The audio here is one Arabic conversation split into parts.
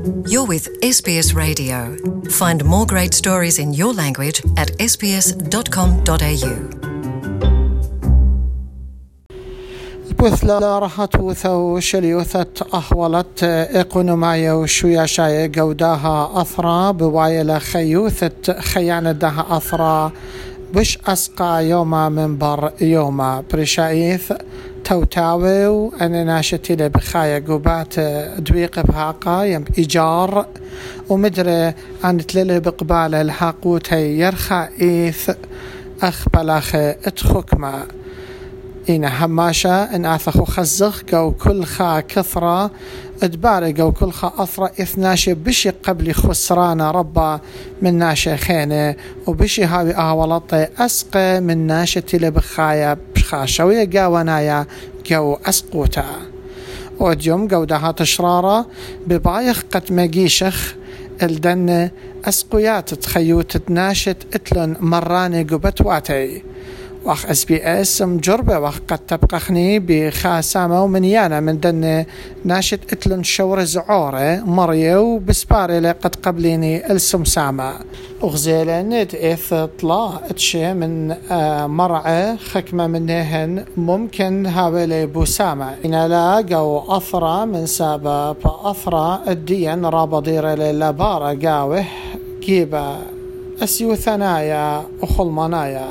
You're with SBS Radio. Find more great stories in your language at sbs.com.au. بوثلا راحتوثو شليوثة أحولت إقونومايا وشويا شاي قوداها أثرا بوايلة خيوثة خيانة دها أثرا بش أسقى يوما من بر يوما برشايث توتاوي وأنا ناشتي لبخايا قوبات دويق بهاقا يم إيجار ومدري أن تللي بقبال الحاقوتي يرخى إيث أخبلاخ اتخكما إنا هماشا إن آثخو خزخ قو كل خا كثرة ادباري قو كل خا أثرة إثناشي بشي قبل خسرانا ربا من ناشي خيني وبشي هاوي أهولطي أسقي من ناشي تلبخايا بخاشوية قاونايا قو أسقوتا وديوم قو دها تشرارة ببايخ قد مقيشخ الدن أسقيات تخيوت ناشت اتلن مراني قبتواتي واخ SBS مجربة واخ قد تبقخني بخاسامة ومنيانا من دن ناشت اتلن شور زعورة مريو بسباري لقد قبليني السمسامة وغزيلن اتئث طلا اتشي من مرعى خكمة منهن ممكن هاولي بوسامة إن لاقوا أثرى من سابا فأثرى الدين رابضير للبارة قاوه كيبا أسيو ثنايا وخلمانايا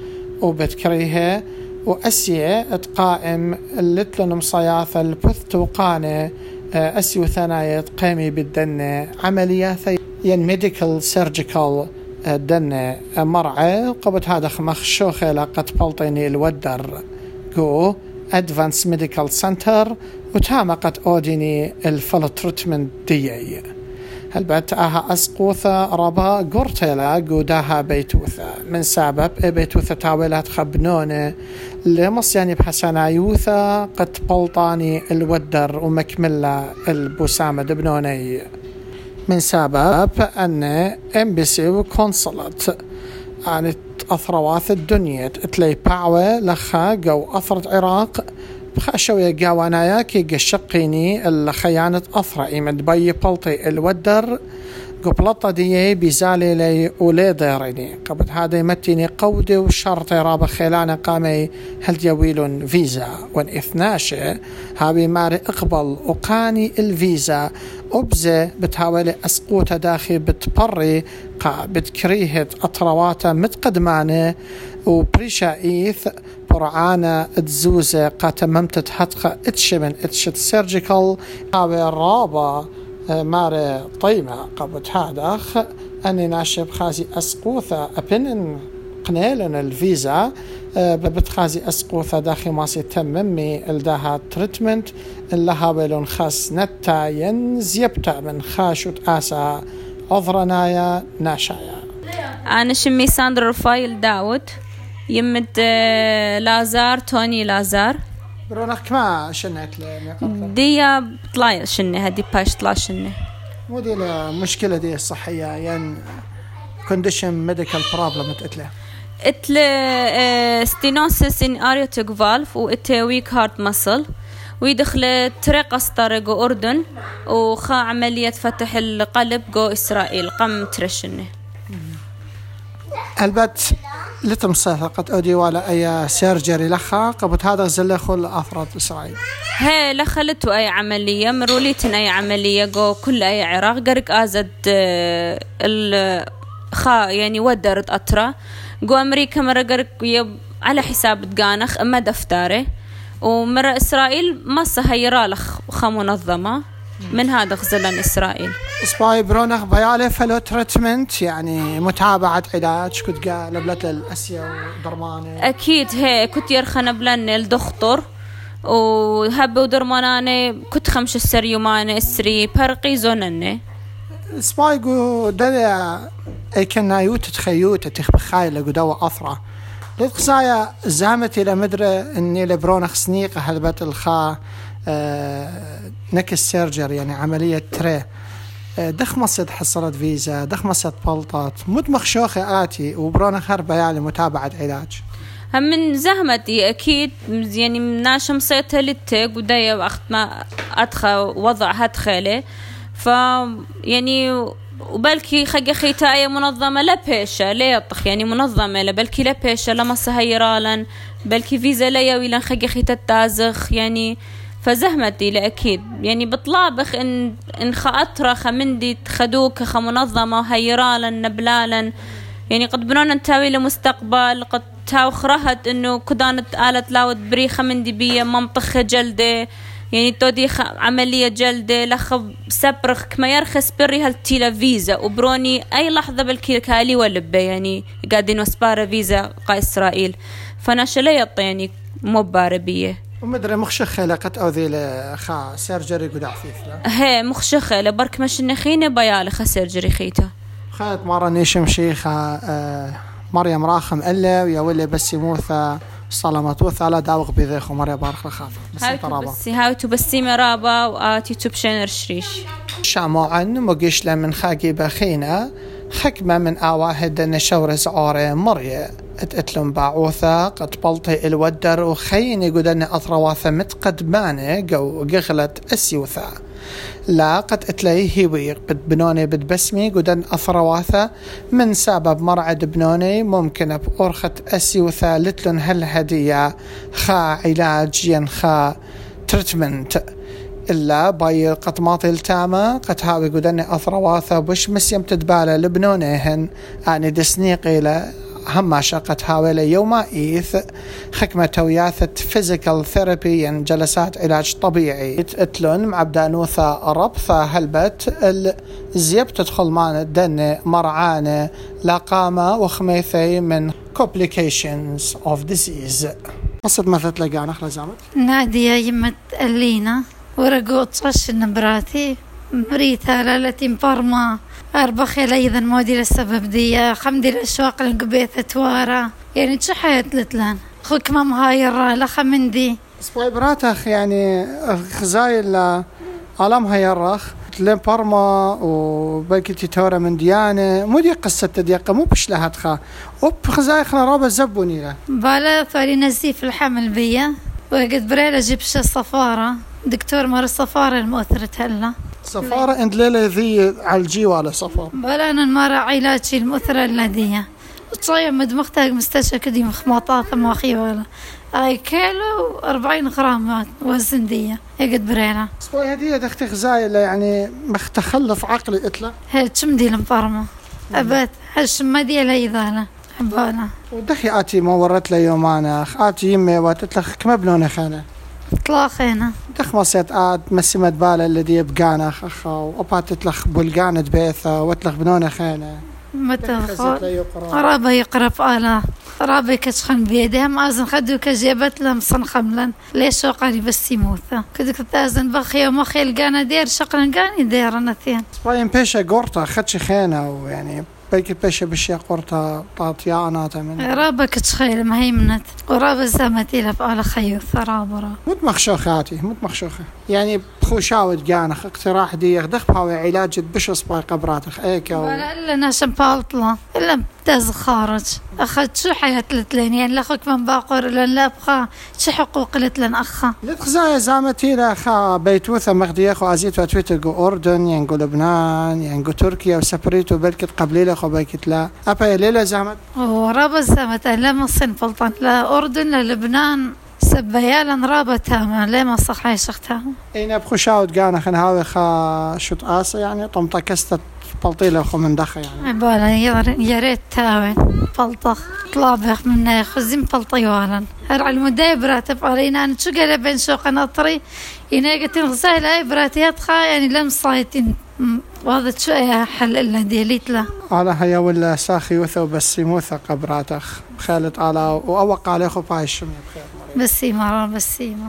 وبتكريها وأسية اتقائم اللتلن مصياثة البث وقانة أسيو ثنايا تقيمي بالدنة عمليات ين ميديكال سيرجيكال الدنة مرعى قبت هذا مخشوخة لقد بلطيني الودر جو أدفانس ميديكال سنتر وتامقت أوديني الفلترتمنت ديي هل بتاها أسقوثة ربا قرتلا قوداها بيتوثة من سبب بيتوثة تاولات خبنونة لمصياني بحسنايوثة قد بلطاني الودر ومكملة البسامة دبنوني من سبب أن امبسي وكونسلت عن أثرواث الدنيا تلي باعوة لخا قو أثرت عراق بخاشوية قاوانايا كي قشقيني الخيانة أثرى إيمن بي بلطي الودر قبلطة دي بيزالي لي أولي ديريني قبل هذا يمتيني قودي وشرطي رابا خيلانا قامي هل يويلون فيزا وان إثناشي هابي ماري اقبل وقاني الفيزا أبزي بتحاولي أسقوطة داخل بتبري قا بتكريهت أطرواتا متقدماني وبريشا إيث برعانا تزوزة قاتممت تحتقى اتشمن اتشت سيرجيكال هاوي الرابا ماري طيمة قبل هذا أني ناشب خازي أسقوثة أبنن قنيلن الفيزا بتخازي أسقوثة داخل ماسي تممي الداها تريتمنت اللها بلون خاص نتا ينزيبتا من خاشوت آسا عذرنايا ناشايا. أنا شمي ساندرا رفايل داود يمد لازار توني لازار برونك ما شنت دي طلع شنة هدي باش طلع شنة مو دي المشكلة دي الصحية يعني condition medical problem stenosis in aortic valve و weak heart muscle ويدخل طريق أسطرق أردن وخا عملية فتح القلب جو إسرائيل قم ترشنه البت لتمصيح قد أودي ولا أي سيرجري لخا قبل هذا زلخل أفراد إسرائيل هي لخلته أي عملية مروليتن أي عملية جو كل أي عراق قرق آزد الخا يعني ودرت أطرة جو أمريكا مرة قرق على حساب دقانخ أما دفتاره ومرة إسرائيل ما سهيرا لخ خا منظمة من هذا خزلان إسرائيل إسباي برونخ بيالي فلو تريتمنت يعني متابعة علاج كنت قال بلت الأسيا ودرمانة أكيد هي كنت يرخنا بلن الدكتور وهب ودرمانة كنت خمس السريومان السري برقي زونني إسباي قو دليا أي كنا يوتت خيوت تخبخايلة قدوة أثرة لتقصايا زامتي لمدري إني لبرونخ سنيقة هلبت الخا نكس سيرجر يعني عملية تري دخمصت حصلت فيزا دخمصت بلطات مدمخ شوخي آتي وبرونا خربة يعني متابعة علاج هم من زهمتي أكيد يعني مناشم صيتها للتاق ودايا وقت ما أدخل وضع هدخله يعني وبلكي خيتا أي منظمة لا بيشة لا يطخ يعني منظمة لا بلكي لا بيشة لما سهيرالن بلكي فيزا لا يويلن خيتا التازخ يعني فزهمتي لأكيد يعني بطلابخ إن خاطرة خمندي تخدوك خمنظمة هيرالن نبلالن يعني قد بنونا نتاوي لمستقبل قد تاو خرهت إنه كدانت آلت لاود بريخة من دي بيا ممطخة جلدة يعني تودي عملية جلدة لخب سبرخ كما يرخص بري هالتيلا فيزا وبروني أي لحظة بالكالي ولبه يعني قاعدين وسبارة فيزا قا إسرائيل فناشليط يعني مو باربية ومدري مخشخة لقت أو ذي لخا سيرجري قد عفيف لا هي مخشخة لبرك مش نخينة بيالي خا سيرجري خيتا خيط مرة نيشم شيخة مريم راخم ألا ويا ولي بس يموثا صلمتوثا لا داوغ بذيخو مريم بارخ لخاف هاوتو بسي مرابا وآتي تبشينر شريش شاموعن مقيش لمن خاقي بخينا حكمة من آواهد نشورز عوري مريا اتلم باعوثا قد بلطي الودر وخيني قدن أطرواثا متقدماني قو قغلت أسيوثا لا قد اتلايه ويق بنوني بسمي قدن أثرواثا من سبب مرعد بنوني ممكن بأرخة أسيوثا لتلن هالهدية خا علاج ينخا تريتمنت إلا باي قطماطي التامة قد هاوي قدن أثرواثا بش مسيم تدبالة لبنونيهن آني دسنيقي له هم شقت هاويلة يوما إيث حكمة وياثة فيزيكال ثيرابي يعني جلسات علاج طبيعي اتلون مع بدانوثا ربثة هلبت الزيب تدخل معنا الدنة مرعانة لاقامة وخميثي من complications of disease. قصد مثل تلقى نخلة زامت نادية يمت اللينا ورقوط صش النبراتي مريتها لالتي مبرمة أربخي ليذا مودي للسبب دي خمدي الأشواق لنقبيثة توارا يعني تشحيت لتلان خوك مام هايرة لخا مندي سبوي براتخ يعني خزايل عالم هايرخ تلين برما وبلكي تورا من ديانة مو دي قصة تديقة مو بشلها تخا وبخزايخنا رابا زبوني له بالا ثوالي نزيف الحمل بيا وقد بريلا جيبش الصفارة دكتور مار الصفارة المؤثرة هلا صفارة عند ليلة ذي على الجيوة على صفارة بلا أنا المرة علاجي المؤثرة اللذية وتصيب مدمختها مستشفى كدي مخمطات مواخي ولا أي كيلو 40 غرام وزن دية يقد برينا سبوي هدية دختي خزايلة يعني مختخلف عقلي إتلا هي تشمدي لمطرمة أبد هالشمدية ليذالة حبانا ودخي آتي ما ورت لي يومانا آتي يمي واتتلخ كما بنوني خانة اطلاقينا دخ مصيت مسمت بالا الذي يبقانا خخا وأبات تتلخ بلقانة بيثة واتلخ بنوني خانة متى رابا يقرب آلا رابا كتشخن بيدهم أزن خدو كجيبت لهم صنخملن ليش وقالي بس يموثا كدك تازن بخي ومخي القانا دير شقلن قاني دير نثين سباين بيشا قورتا خدش خينة ويعني بيك بيشا بشيا قورتا طاطيانا تمن رابا كتشخيل مهيمنت ورابا زامتي لف آلا خيوث رابا مت مخشوخاتي مت مخشوخة يعني بخوشاود قانخ اقتراح دي يخدخ بهاوي علاج بشو سباي قبراتخ ايكا ولا إلا ناشم بالطلة إلا بتاز خارج أخذت شو حياة لتلين يعني لأخوك من باقر لن لا أبخى شو حقوق لتلين أخا لتخزايا زامتي لأخا بيتوثة مغدي أخو أزيت وتويتر قو أردن ينقو لبنان ينقو تركيا وسبريتو بلكت قبليلة أخو بيكت لا أبا ليلة زامت ورابا زامت لا مصين فلطان لا أردن لا لبنان سبيالا رابا تاما لا ما صحي شختها اين بخوشاود قانخ هاوي خا شوت آسا يعني طمطا كستت بلطيلة أخو من دخة يعني بالا يا ريت تاوين بلطخ طلابخ من خزين بلطيوالا هرع المدايبرة تبقى علينا أنا شو قال بين شوق نطري يناقت الغزايل أي براتي أدخى يعني لم صايتين وهذا شو أي حل إلا ديليت له على هيا ولا ساخي وثو بس يموثق قبراتخ بخالت على وأوق عليه خو باي الشمي بخير بسيمة بسيمة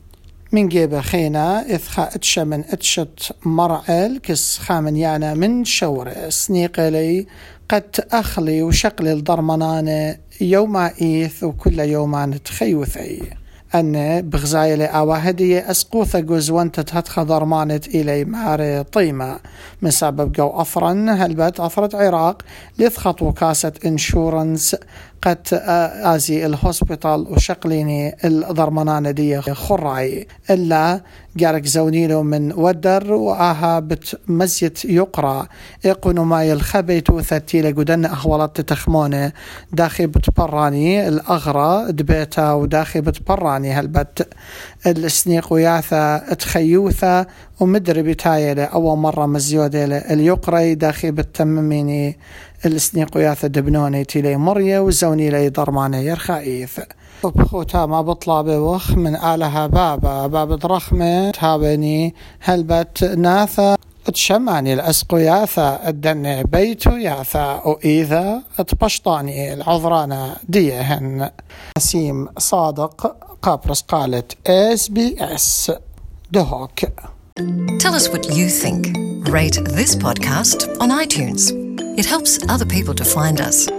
من جيبه خينا إذ اتش من اتشت مرعل كس خامن يانا من شور سنيقلي قد أخلي وشقلي الضرمنان يوم إيث وكل يوم تخيوثي أن بغزايلي أواهدية أسقوثة جوزوانت تتخ ضرمانت إلي ماري طيمة من سبب جو أفرن هلبت أفرد عراق لثخط وكاسة إنشورنس قد آزي الهوسبيتال وشقليني الضرمانان دي خراي إلا جارك زونيلو من ودر وآها بتمزيت يقرأ يقونوا ما يلخبيت وثتيلة قدن أهولات تخمونه داخل بتبراني الأغرى دبيتا وداخل بتبراني هالبت السنيق وياثا تخيوثا ومدري بتايلة أول مرة مزيودة اليقرأ داخل بتمميني السنيق وياثا دبنوني تيلي مرية وزوني لي ضرماني يرخايث وبخوتا ما بطلع بوخ من آلها باب درخمة تابني هلبت ناثا تشمعني الأسقو ياثا الدن بيتو ياثا وإذا تبشطاني العذرانة ديهن. نسيم صادق قابرس قالت SBS دهوك. Tell us what you think. Rate this podcast on iTunes. It helps other people to find us.